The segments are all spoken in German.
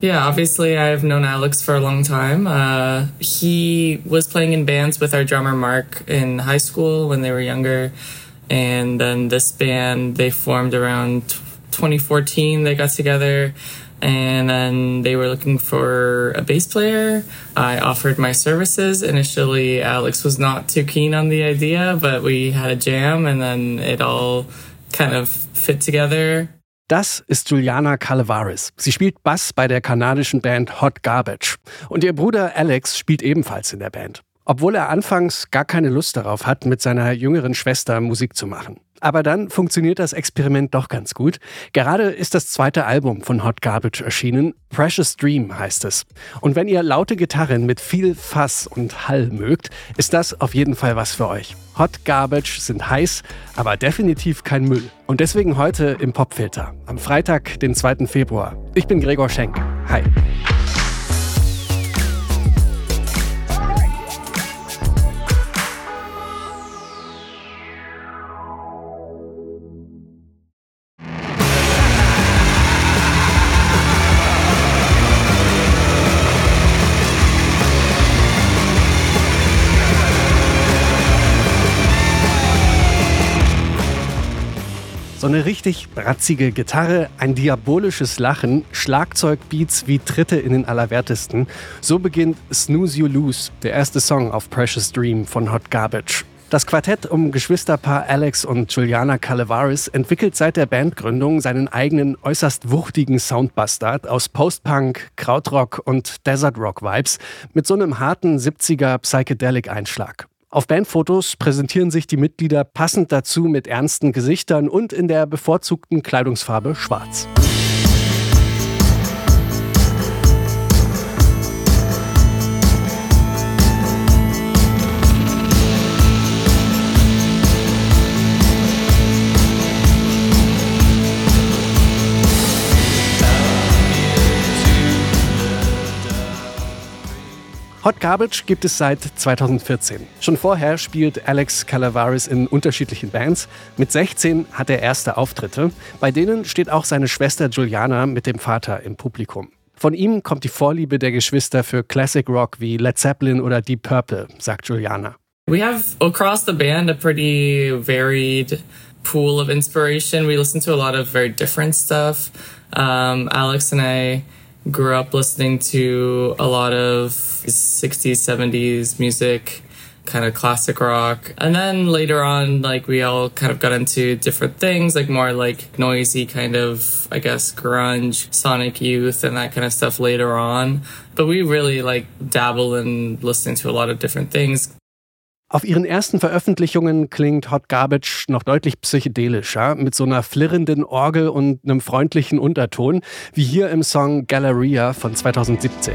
Yeah, obviously I've known Alex for a long time. He was playing in bands with our drummer Mark in high school when they were younger. And then this band, they formed around 2014. They got together and then they were looking for a bass player. I offered my services. Initially, Alex was not too keen on the idea, but we had a jam and then it all kind of fit together. Das ist Juliana Calevaris. Sie spielt Bass bei der kanadischen Band Hot Garbage. Und ihr Bruder Alex spielt ebenfalls in der Band. Obwohl er anfangs gar keine Lust darauf hat, mit seiner jüngeren Schwester Musik zu machen. Aber dann funktioniert das Experiment doch ganz gut. Gerade ist das zweite Album von Hot Garbage erschienen. Precious Dream heißt es. Und wenn ihr laute Gitarren mit viel Fass und Hall mögt, ist das auf jeden Fall was für euch. Hot Garbage sind heiß, aber definitiv kein Müll. Und deswegen heute im Popfilter, am Freitag, den 2. Februar. Ich bin Gregor Schenk. Hi. So eine richtig bratzige Gitarre, ein diabolisches Lachen, Schlagzeugbeats wie Tritte in den Allerwertesten. So beginnt Snooze You Lose, der erste Song auf Precious Dream von Hot Garbage. Das Quartett um Geschwisterpaar Alex und Juliana Calevaris entwickelt seit der Bandgründung seinen eigenen äußerst wuchtigen Soundbastard aus Post-Punk, Krautrock und Desert-Rock-Vibes mit so einem harten 70er Psychedelic-Einschlag. Auf Bandfotos präsentieren sich die Mitglieder passend dazu mit ernsten Gesichtern und in der bevorzugten Kleidungsfarbe schwarz. Hot Garbage gibt es seit 2014. Schon vorher spielt Alex Calevaris in unterschiedlichen Bands. Mit 16 hat er erste Auftritte. Bei denen steht auch seine Schwester Juliana mit dem Vater im Publikum. Von ihm kommt die Vorliebe der Geschwister für Classic Rock wie Led Zeppelin oder Deep Purple, sagt Juliana. We have across the band a pretty varied pool of inspiration. We listen to a lot of very different stuff. Alex and I grew up listening to a lot of 60s, 70s music, kind of classic rock. And then later on, like, we all kind of got into different things, like more like noisy kind of, I guess, grunge, Sonic Youth and that kind of stuff later on. But we really like dabble in listening to a lot of different things. Auf ihren ersten Veröffentlichungen klingt Hot Garbage noch deutlich psychedelischer, mit so einer flirrenden Orgel und einem freundlichen Unterton, wie hier im Song Galleria von 2017.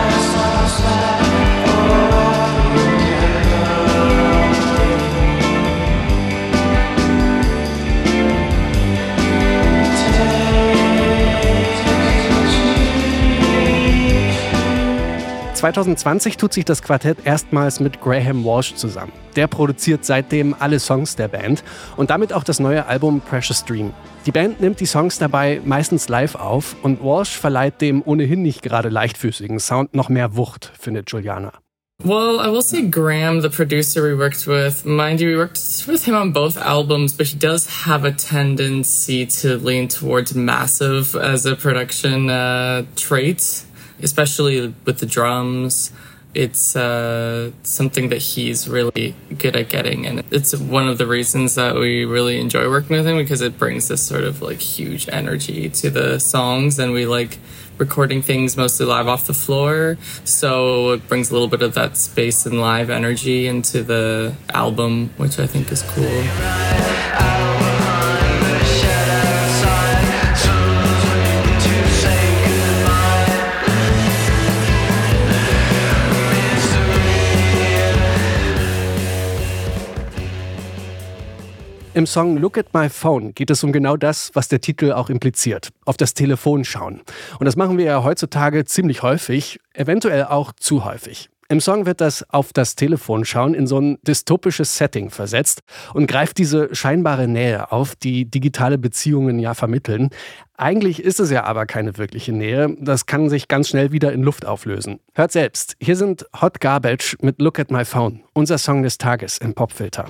2020 tut sich das Quartett erstmals mit Graham Walsh zusammen. Der produziert seitdem alle Songs der Band und damit auch das neue Album Precious Dream. Die Band nimmt die Songs dabei meistens live auf und Walsh verleiht dem ohnehin nicht gerade leichtfüßigen Sound noch mehr Wucht, findet Juliana. Well, I will say Graham, the producer we worked with, mind you, we worked with him on both albums, but he does have a tendency to lean towards massive as a production trait, especially with the drums. It's something that he's really good at getting, and it's one of the reasons that we really enjoy working with him, because it brings this sort of like huge energy to the songs, and we like recording things mostly live off the floor, so it brings a little bit of that space and live energy into the album, which I think is cool. Im Song Look at My Phone geht es um genau das, was der Titel auch impliziert, auf das Telefon schauen. Und das machen wir ja heutzutage ziemlich häufig, eventuell auch zu häufig. Im Song wird das auf das Telefon schauen in so ein dystopisches Setting versetzt und greift diese scheinbare Nähe auf, die digitale Beziehungen ja vermitteln. Eigentlich ist es ja aber keine wirkliche Nähe. Das kann sich ganz schnell wieder in Luft auflösen. Hört selbst. Hier sind Hot Garbage mit Look at My Phone. Unser Song des Tages im Popfilter.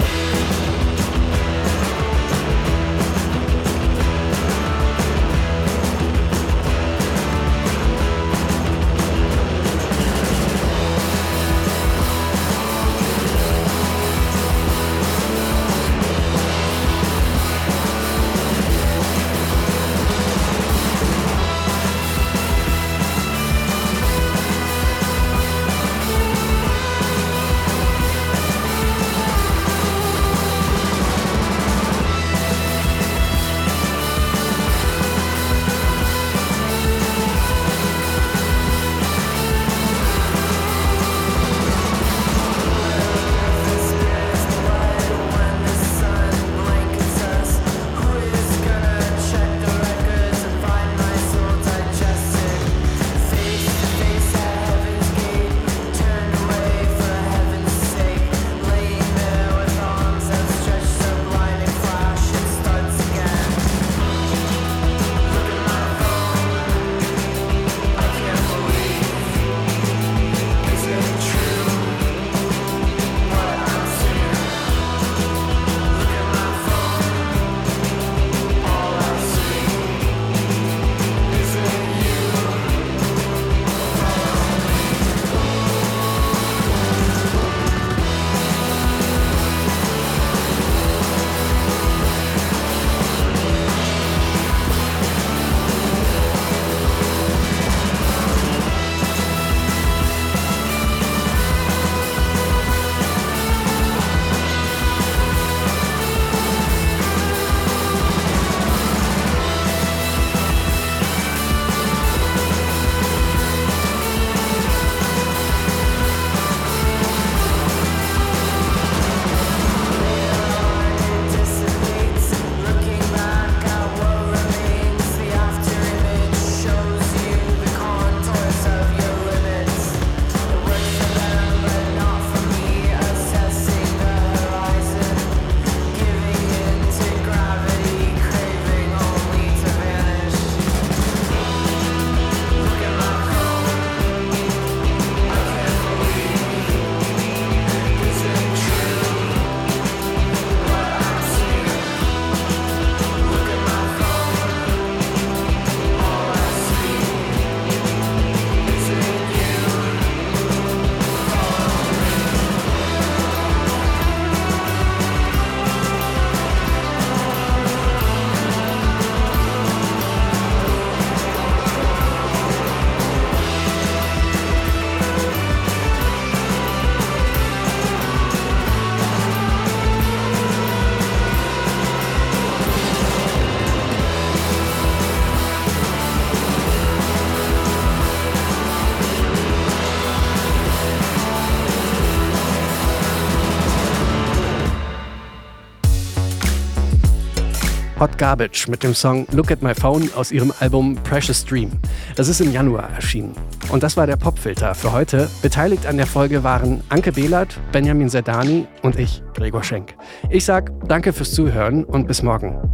Hot Garbage mit dem Song Look at My Phone aus ihrem Album Precious Dream. Das ist im Januar erschienen. Und das war der Popfilter für heute. Beteiligt an der Folge waren Anke Behlert, Benjamin Zerdani und ich, Gregor Schenk. Ich sag danke fürs Zuhören und bis morgen.